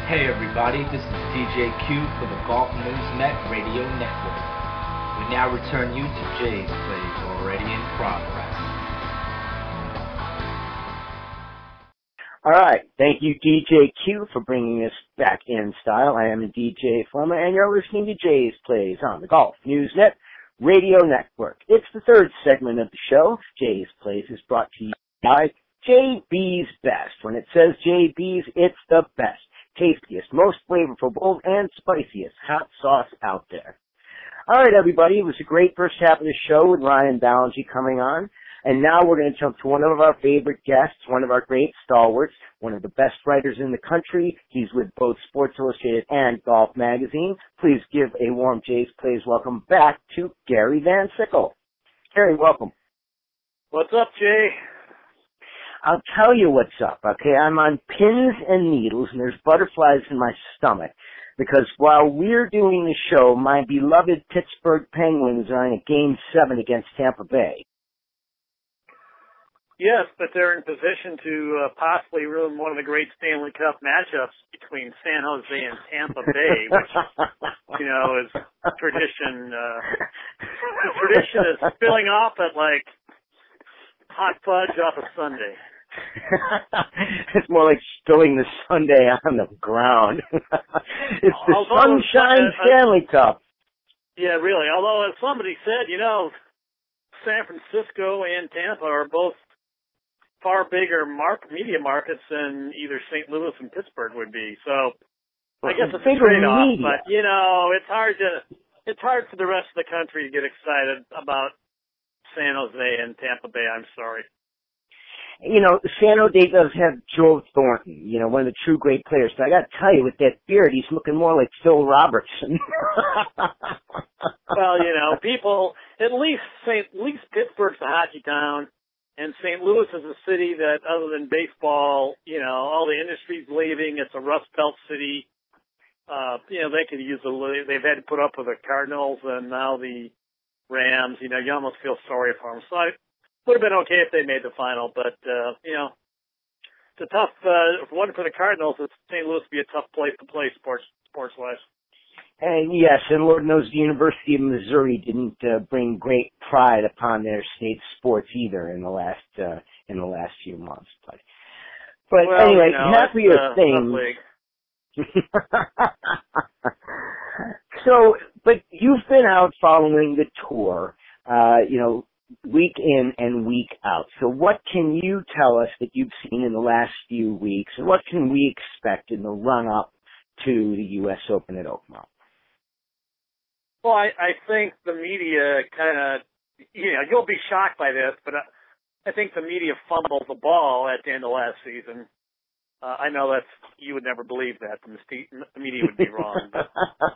Hey everybody, this is DJ Q for the Golf Newsnet Radio Network. We now return you to Jay's Plays already in progress. All right, thank you DJ Q for bringing us back in style. I am DJ Flema, and you're listening to Jay's Plays on the Golf Newsnet Radio Network. It's the third segment of the show. Jay's Plays is brought to you by JB's Best. When it says JB's, it's the best, tastiest, most flavorful, bold, and spiciest hot sauce out there. All right, everybody, it was a great first half of the show with Ryan Ballengee coming on. And now we're going to jump to one of our favorite guests, one of our great stalwarts, one of the best writers in the country. He's with both Sports Illustrated and Golf Magazine. Please give a warm Jay's Plays welcome back to Gary Van Sickle. Gary, welcome. What's up, Jay? I'll tell you what's up, okay? I'm on pins and needles, and there's butterflies in my stomach, because while we're doing the show, my beloved Pittsburgh Penguins are in a Game 7 against Tampa Bay. Yes, but they're in position to possibly ruin one of the great Stanley Cup matchups between San Jose and Tampa Bay, which, is tradition. The tradition is spilling off at like hot fudge off a sundae. It's more like spilling the sundae on the ground. It's the Sunshine Stanley Cup. Yeah, really. Although, as somebody said, San Francisco and Tampa are both far bigger media markets than either St. Louis and Pittsburgh would be. So I guess it's a trade-off, but it's hard for the rest of the country to get excited about San Jose and Tampa Bay. I'm sorry. San Jose does have Joe Thornton, one of the true great players. But I got to tell you, with that beard, he's looking more like Phil Robertson. Well, people, at least Pittsburgh's a hockey town. And St. Louis is a city that, other than baseball, all the industry's leaving. It's a Rust Belt city. They could use they've had to put up with the Cardinals and now the Rams. You almost feel sorry for them. So it would have been okay if they made the final, but, it's a tough, if it wasn't for the Cardinals, St. Louis would be a tough place to play sports-wise. And yes, and Lord knows the University of Missouri didn't bring great pride upon their state sports either in the last few months. But anyway, happier things. So, but you've been out following the tour, week in and week out. So what can you tell us that you've seen in the last few weeks, and what can we expect in the run-up to the U.S. Open at Oakmont? Well, I think the media kind of, you'll be shocked by this, but I think the media fumbled the ball at the end of last season. I know you would never believe that. The media would be wrong. But,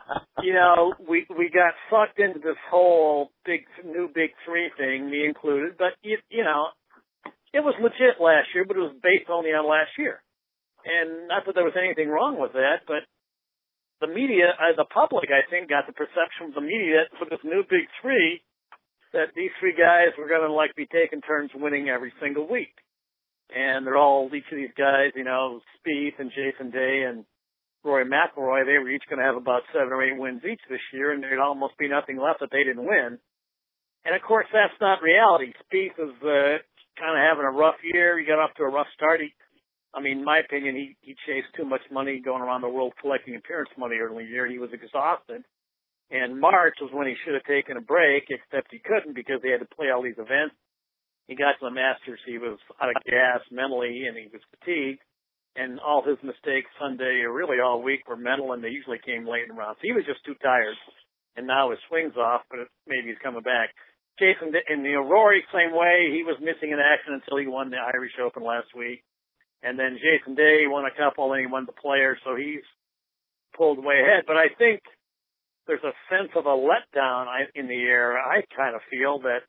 we got sucked into this whole new big three thing, me included. But, it was legit last year, but it was based only on last year. And not that there was anything wrong with that, but the media, the public, I think, got the perception from the media for this new big three that these three guys were going to be taking turns winning every single week. And each of these guys, Spieth and Jason Day and Rory McIlroy, they were each going to have about 7 or 8 wins each this year, and there'd almost be nothing left if they didn't win. And of course, that's not reality. Spieth is kind of having a rough year. He got off to a rough start. In my opinion, he chased too much money going around the world collecting appearance money early in the year. He was exhausted. And March was when he should have taken a break, except he couldn't because he had to play all these events. He got to the Masters, he was out of gas mentally, and he was fatigued. And all his mistakes Sunday, or really all week, were mental, and they usually came late in rounds. He was just too tired. And now his swing's off, but maybe he's coming back. Jason, and Rory, same way. He was missing in action until he won the Irish Open last week. And then Jason Day won a couple, and he won the Players, so he's pulled way ahead. But I think there's a sense of a letdown in the air. I kind of feel that,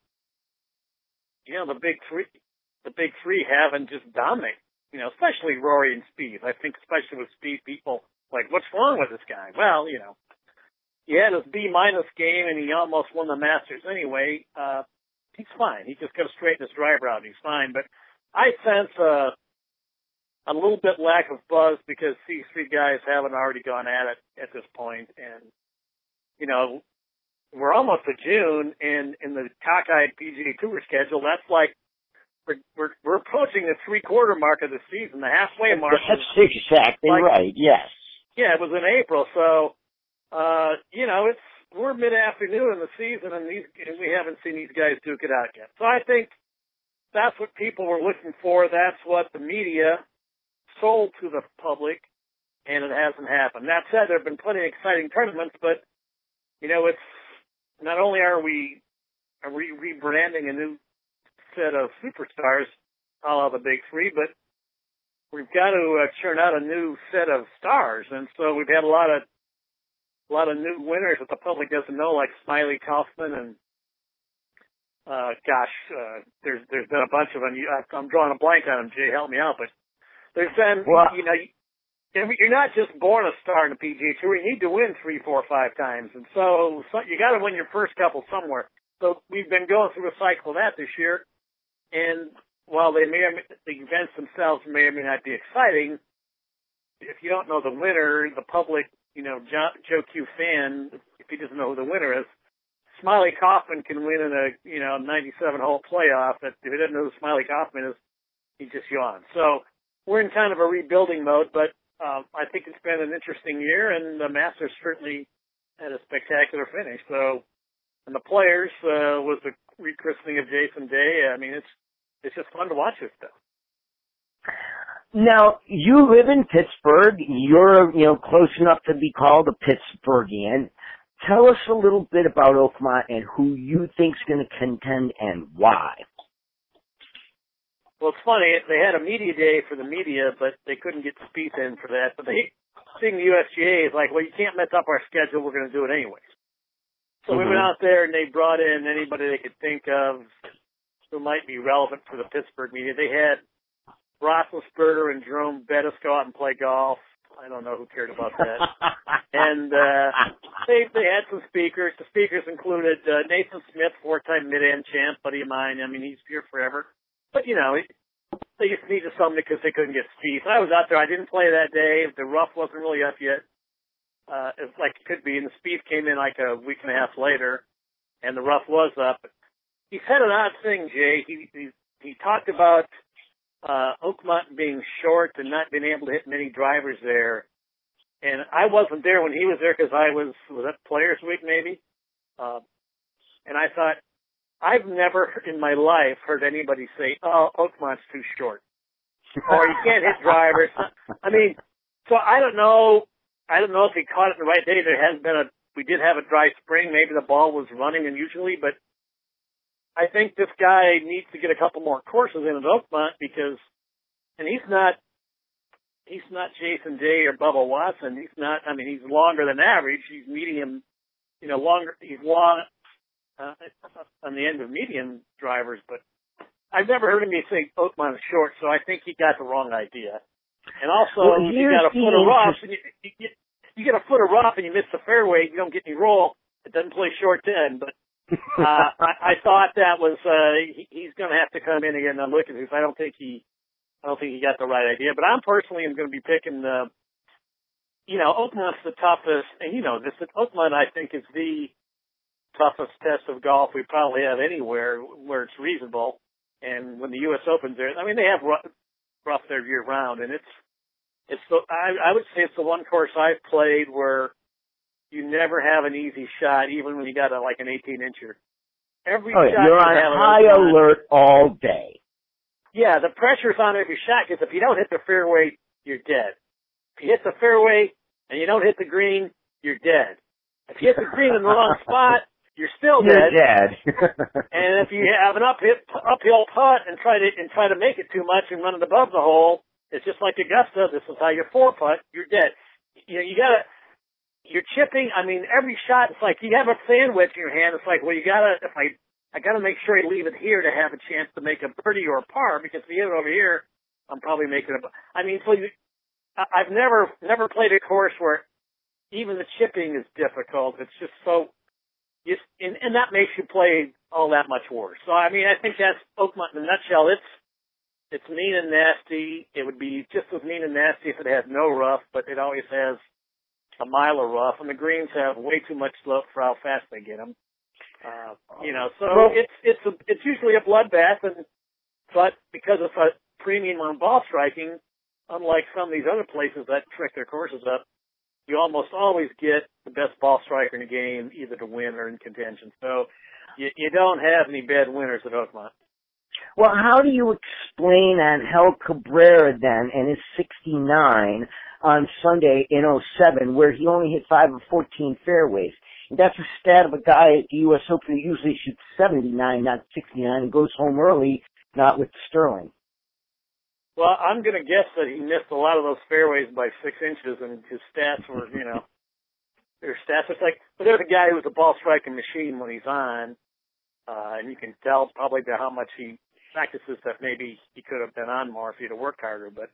the big three haven't just dominated, especially Rory and Spieth. I think especially with Spieth, people like, what's wrong with this guy? Well, he had his B-minus game, and he almost won the Masters anyway. He's fine. He just got to straighten his driver out, and he's fine. But I sense a little bit lack of buzz because these three guys haven't already gone at it at this point. And, you know, we're almost to June, and in the cockeyed PGA Tour schedule, that's like we're approaching the three-quarter mark of the season, the halfway mark. That's exactly like, right, yes. Yeah, it was in April, so, you know, we're mid-afternoon in the season, and we haven't seen these guys duke it out yet. So I think that's what people were looking for. That's what the media sold to the public, and it hasn't happened. That said, there have been plenty of exciting tournaments, but, you know, it's not only are we rebranding a new set of superstars, all of the big three, but we've got to churn out a new set of stars. And so we've had a lot of new winners that the public doesn't know, like Smiley Kaufman and there's been a bunch of them. I'm drawing a blank on them. Jay, help me out. But there's been, you know, you're not just born a star in the PGA Tour. You need to win 3, 4, 5 times. And so you got to win your first couple somewhere. So we've been going through a cycle of that this year. And while the events themselves may or may not be exciting, if you don't know the winner, the public, you know, Joe Q fan, if he doesn't know who the winner is, Smiley Kaufman can win in a, you know, 97-hole playoff. If he doesn't know who Smiley Kaufman is, he just yawns. So we're in kind of a rebuilding mode, but I think it's been an interesting year, and the Masters certainly had a spectacular finish. So, and the players was the rechristening of Jason Day. I mean, it's just fun to watch this stuff. Now, you live in Pittsburgh. You're, you know, close enough to be called a Pittsburghian. Tell us a little bit about Oakmont and who you think's going to contend and why. Well, it's funny. They had a media day for the media, but they couldn't get Spieth in for that. But seeing the USGA is like, well, you can't mess up our schedule. We're going to do it anyways. So we went out there and they brought in anybody they could think of who might be relevant for the Pittsburgh media. They had Roethlisberger and Jerome Bettis go out and play golf. I don't know who cared about that. And they had some speakers. The speakers included Nathan Smith, 4-time Mid-Am champ, buddy of mine. I mean, he's here forever. But, you know, they just needed something because they couldn't get Spieth. I was out there. I didn't play that day. The rough wasn't really up yet. It's like it could be. And the Spieth came in like a week and a half later, and the rough was up. He said an odd thing, Jay. He talked about Oakmont being short and not being able to hit many drivers there. And I wasn't there when he was there because I was that Players Week maybe? And I thought, I've never in my life heard anybody say, oh, Oakmont's too short. Or you can't hit drivers. I mean, so I don't know if he caught it the right day. We did have a dry spring. Maybe the ball was running unusually, but I think this guy needs to get a couple more courses in at Oakmont because, and he's not Jason Day or Bubba Watson. He's longer than average. He's medium, you know, longer. He's long on the end of medium drivers, but I've never heard him say Oakmont is short, so I think he got the wrong idea. And also, you got a foot of rough, and you get a foot of rough and you miss the fairway, you don't get any roll. It doesn't play short then, but I thought that was he's going to have to come in again and look at this. I don't think he got the right idea. But I'm personally going to be picking Oakmont's the toughest, and you know this. Oakmont I think is the toughest test of golf we probably have anywhere where it's reasonable. And when the U.S. Open's there, I mean they have rough there year round, and I would say it's the one course I've played where you never have an easy shot, even when you got an 18-incher. Every shot you're on high alert all day. Yeah, the pressure's on every shot because if you don't hit the fairway, you're dead. If you hit the fairway and you don't hit the green, you're dead. If you hit the green in the wrong spot, you're still dead. You're dead. And if you have an uphill putt and try to make it too much and run it above the hole, it's just like Augusta. This is how you 4-putt. You're dead. You know, you're chipping. I mean, every shot, it's like you have a sand wedge in your hand. It's like, well, I got to make sure I leave it here to have a chance to make a birdie or a par because if you hit it over here, I'm probably making I've never played a course where even the chipping is difficult. It's just so, and that makes you play all that much worse. So, I mean, I think that's Oakmont in a nutshell. It's mean and nasty. It would be just as mean and nasty if it had no rough, but it always has a mile of rough, and the greens have way too much slope for how fast they get them. So it's usually a bloodbath, but because of a premium on ball striking, unlike some of these other places that trick their courses up, you almost always get the best ball striker in the game, either to win or in contention. So you don't have any bad winners at Oakmont. Well, how do you explain Angel Cabrera then and his 69 on Sunday in 07, where he only hit 5 of 14 fairways? That's a stat of a guy at the U.S. Open who usually shoots 79, not 69, and goes home early, not with Sterling. Well, I'm going to guess that he missed a lot of those fairways by 6 inches, and his stats were, their stats. It's like, but there's a guy who's a ball striking machine when he's on, and you can tell probably by how much he practices that maybe he could have been on more if he'd have worked harder. But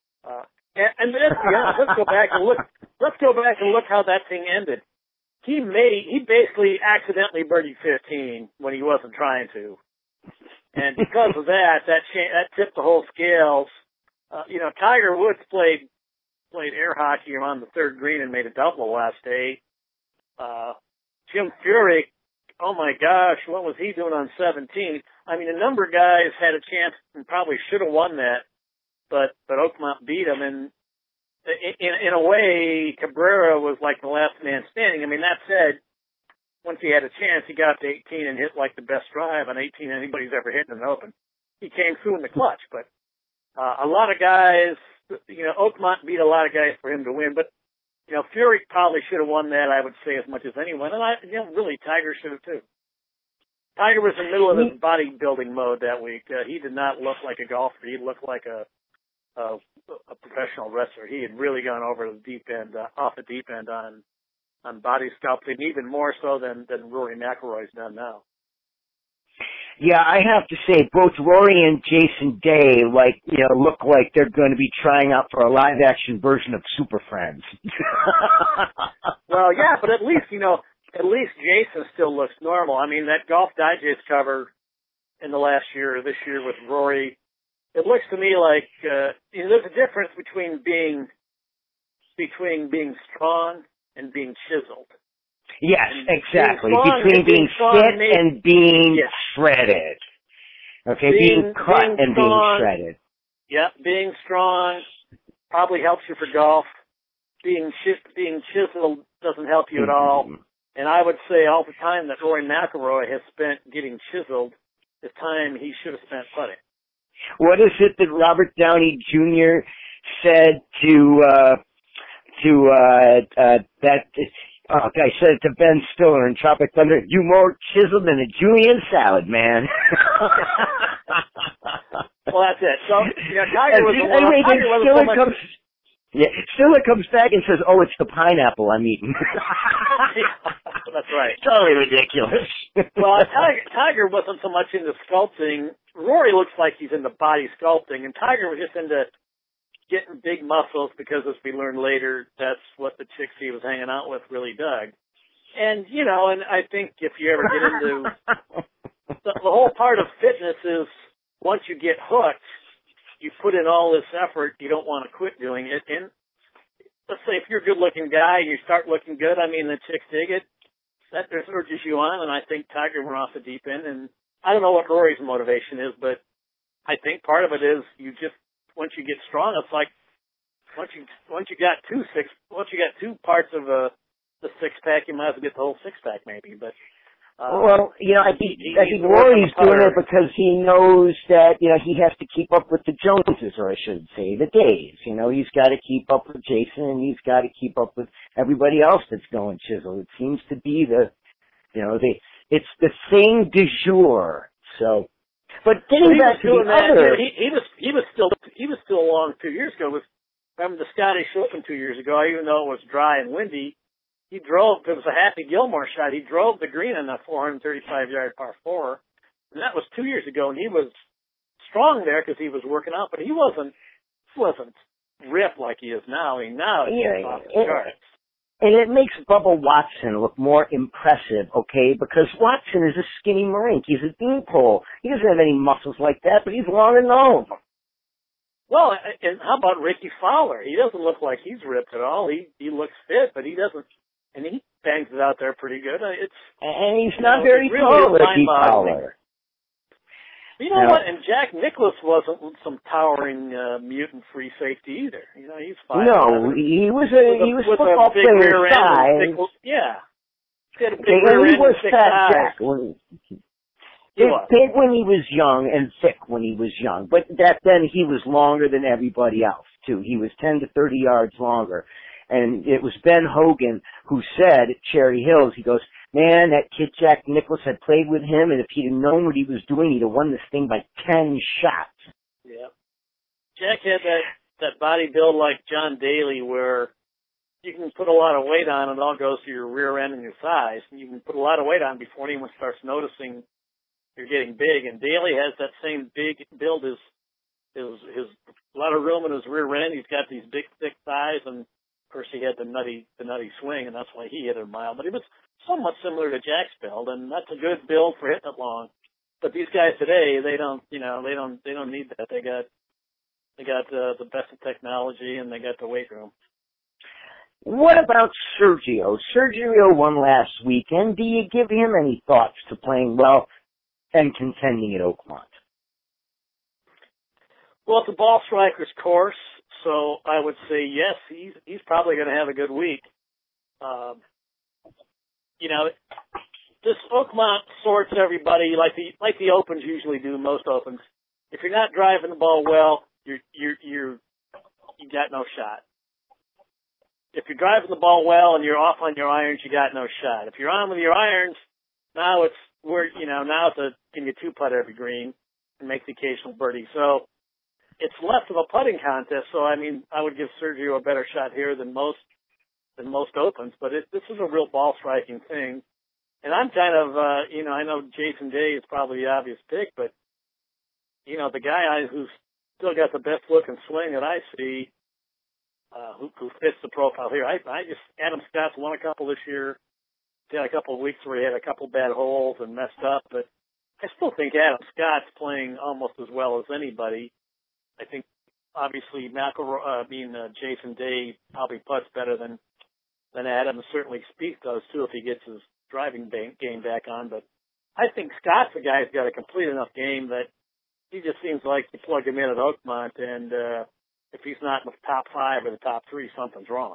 and let's be honest, let's go back and look how that thing ended. He basically accidentally birdied 15 when he wasn't trying to. And because of that tipped the whole scales. Tiger Woods played air hockey on the third green and made a double last day. Jim Furyk, oh my gosh, what was he doing on 17? I mean, a number of guys had a chance and probably should have won that, but Oakmont beat him. And in a way, Cabrera was like the last man standing. I mean, that said, once he had a chance, he got up to 18 and hit like the best drive on 18 anybody's ever hit in an Open. He came through in the clutch, but a lot of guys, Oakmont beat a lot of guys for him to win, but Furyk probably should have won that, I would say, as much as anyone. And really, Tiger should have too. Tiger was in the middle of his bodybuilding mode that week. He did not look like a golfer. He looked like a professional wrestler. He had really gone over the deep end, off the deep end on body sculpting, even more so than Rory McIlroy's done now. Yeah, I have to say, both Rory and Jason Day, look like they're going to be trying out for a live-action version of Super Friends. Well, yeah, but at least Jason still looks normal. I mean, that Golf Digest cover in the last year or this year with Rory, it looks to me like there's a difference between being strong and being chiseled. Yes, exactly. Between being fit and being shredded. Okay, being cut and being shredded. Yeah, being strong probably helps you for golf. Being chiseled doesn't help you at all. And I would say all the time that Rory McIlroy has spent getting chiseled is time he should have spent putting. What is it that Robert Downey Jr. said I said it to Ben Stiller in Tropic Thunder, you more chiseled than a Julian salad, man. Well, that's it. So, Tiger was the one. Stiller comes back and says, oh, it's the pineapple I'm eating. That's right. Totally ridiculous. Well, Tiger wasn't so much into sculpting. Rory looks like he's into body sculpting, and Tiger was just into getting big muscles because, as we learned later, that's what the chicks he was hanging out with really dug. And, and I think if you ever get into the whole part of fitness is once you get hooked, you put in all this effort, you don't want to quit doing it. And let's say if you're a good-looking guy and you start looking good, I mean, the chicks dig it, that urges you on, and I think Tiger went off the deep end. And I don't know what Rory's motivation is, but I think part of it is once you get strong, it's like once you got two parts of the six-pack, you might as well get the whole six-pack maybe. But I think Rory's doing it because he knows that he has to keep up with the Joneses, or I should say the Days. He's got to keep up with Jason, and he's got to keep up with everybody else that's going chisel. It seems to be it's the thing du jour. So. But getting back to the other, he was still along 2 years ago. Remember the Scottish Open 2 years ago? Even though it was dry and windy, he drove. It was a Happy Gilmore shot. He drove the green on that 435-yard par 4, and that was 2 years ago. And he was strong there because he was working out, but he wasn't ripped like he is now. He's off the charts. And it makes Bubba Watson look more impressive, okay? Because Watson is a skinny marink. He's a beanpole. He doesn't have any muscles like that, but he's long and long. Well, and how about Ricky Fowler? He doesn't look like he's ripped at all. He looks fit, but he doesn't, and he bangs it out there pretty good. And he's not very tall, Ricky Fowler. You know what? And Jack Nicklaus wasn't some towering mutant free safety either. He's fine. No, he was football player size. Yeah. He had a big rear end and thick thighs. Big when he was young and thick when he was young. But back then he was longer than everybody else, too. He was 10 to 30 yards longer. And it was Ben Hogan who said at Cherry Hills, he goes, man, that kid Jack Nicklaus had played with him, and if he'd have known what he was doing, he'd have won this thing by 10 shots. Yeah. Jack had that body build like John Daly where you can put a lot of weight on and it all goes to your rear end and your thighs. And you can put a lot of weight on before anyone starts noticing you're getting big. And Daly has that same big build as his a lot of room in his rear end. He's got these big, thick thighs, and of course he had the nutty swing, and that's why he hit it a mile. But he was somewhat similar to Jack's build, and that's a good build for hitting it long. But these guys today, they don't need that. They got the best of technology, and they got the weight room. What about Sergio? Sergio won last weekend. Do you give him any thoughts to playing well and contending at Oakmont? Well, it's a ball striker's course, so I would say yes. He's probably going to have a good week. This Oakmont sorts everybody like the Opens usually do. Most Opens, if you're not driving the ball well, you got no shot. If you're driving the ball well and you're off on your irons, you got no shot. If you're on with your irons, now it's can you two-putt every green and make the occasional birdie. So it's less of a putting contest. So I would give Sergio a better shot here than most Opens, but this is a real ball striking thing. And I'm kind of, I know Jason Day is probably the obvious pick, but the guy who's still got the best looking swing that I see, who fits the profile here. Adam Scott's won a couple this year. He had a couple of weeks where he had a couple bad holes and messed up, but I still think Adam Scott's playing almost as well as anybody. I think obviously Jason Day probably putts better than Adam. Certainly Spieth does too if he gets his driving game back on. But I think Scott's a guy who's got a complete enough game that he just seems like you plug him in at Oakmont, and if he's not in the top 5 or the top 3, something's wrong.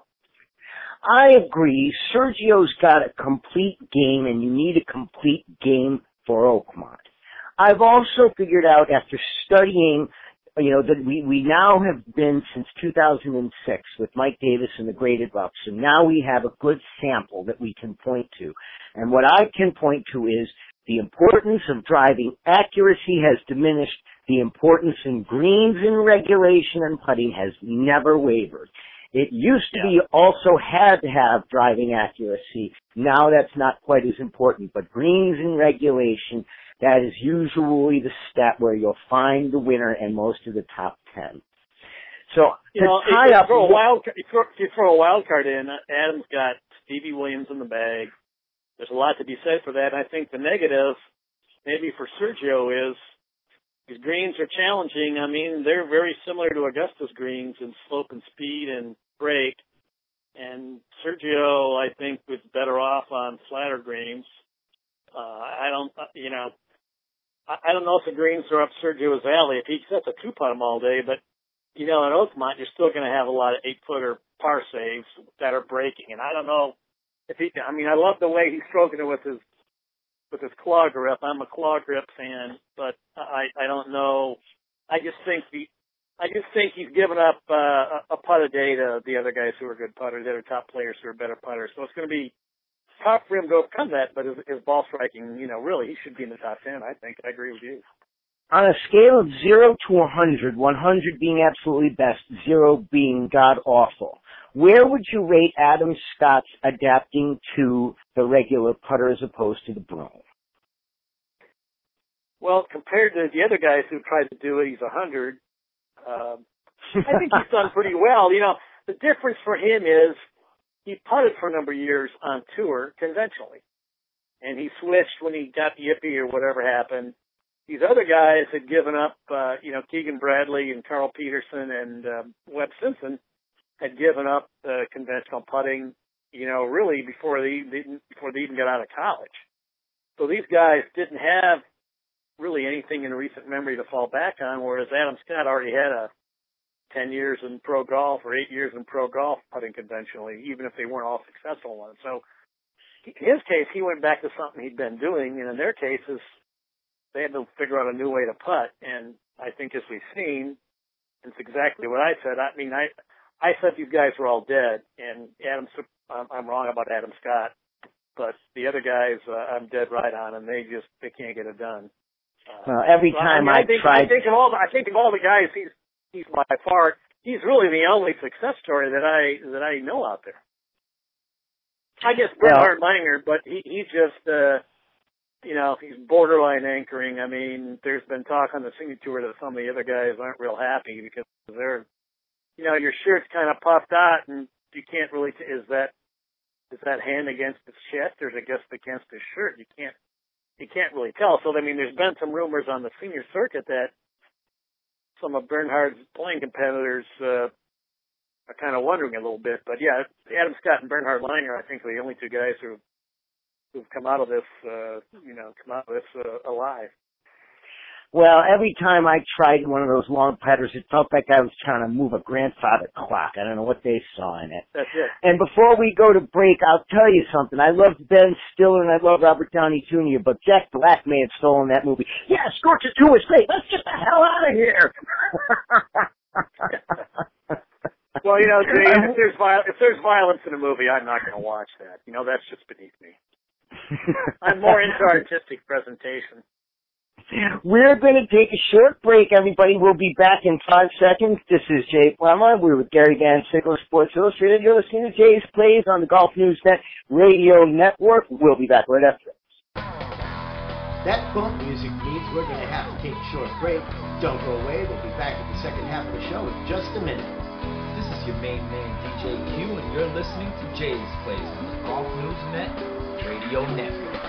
I agree. Sergio's got a complete game, and you need a complete game for Oakmont. I've also figured out after studying, that we now have been since 2006 with Mike Davis and the graded roughs, and now we have a good sample that we can point to. And what I can point to is the importance of driving accuracy has diminished. The importance in greens in regulation and putting has never wavered. It used to be also had to have driving accuracy. Now that's not quite as important, but greens in regulation, that is usually the stat where you'll find the winner and most of the top 10. So if you throw a wild card in, Adam's got Stevie Williams in the bag. There's a lot to be said for that. I think the negative, maybe for Sergio, is his greens are challenging. They're very similar to Augusta's greens in slope and speed and break. And Sergio, I think, was better off on flatter greens. I don't know if the greens are up Sergio's alley. If he sets a two-putt him all day, but at Oakmont, you're still going to have a lot of 8-footer par saves that are breaking. And I don't know if I love the way he's stroking it with his claw grip. I'm a claw grip fan, but I don't know. I just think he's given up a putt a day to the other guys who are good putters, the other top players who are better putters. So it's going to be tough for him to overcome that, but his ball striking, really, he should be in the top 10, I think. I agree with you. On a scale of 0 to 100, 100 being absolutely best, 0 being god-awful, where would you rate Adam Scott's adapting to the regular putter as opposed to the broom? Well, compared to the other guys who tried to do it, he's 100. I think he's done pretty well. The difference for him is he putted for a number of years on tour conventionally. And he switched when he got the yippee or whatever happened. these other guys had given up, Keegan Bradley and Carl Peterson and Webb Simpson had given up conventional putting, really before they even got out of college. So these guys didn't have really anything in recent memory to fall back on, whereas Adam Scott already had 10 years in pro golf or 8 years in pro golf putting conventionally, even if they weren't all successful ones. So in his case, he went back to something he'd been doing, and in their cases, they had to figure out a new way to putt. And I think as we've seen, it's exactly what I said. I mean, I said these guys were all dead, and I'm wrong about Adam Scott, but the other guys, I'm dead right on, and they can't get it done. Well, every time I think of all the guys, he's by far, he's really the only success story that I know out there. I guess Bernhard Langer, but he's just, he's borderline anchoring. I mean, there's been talk on the Senior Tour that some of the other guys aren't real happy because they're, your shirt's kind of puffed out and you can't really, is that hand against his chest or is it just against his shirt? You can't really tell. So, I mean, there's been some rumors on the senior circuit that some of Bernhard's playing competitors are kind of wondering a little bit. But, yeah, Adam Scott and Bernhard Langer, I think, are the only two guys who've come out of this, alive. Well, every time I tried one of those long putters, it felt like I was trying to move a grandfather clock. I don't know what they saw in it. That's it. And before we go to break, I'll tell you something. I love Ben Stiller and I love Robert Downey Jr., but Jack Black may have stolen that movie. Yeah, Scorcher 2 is great. Let's get the hell out of here. Well, Jay, if there's violence in a movie, I'm not going to watch that. That's just beneath me. I'm more into artistic presentation. We're going to take a short break, everybody. We'll be back in 5 seconds. This is Jay Plummer. We're with Gary Van Sickle, Sports Illustrated. You're listening to Jay's Plays on the Golf News Net Radio Network. We'll be back right after this. That bump music means we're going to have to take a short break. Don't go away. We'll be back at the second half of the show in just a minute. This is your main man, DJ Q, and you're listening to Jay's Plays on the Golf News Net Radio Network.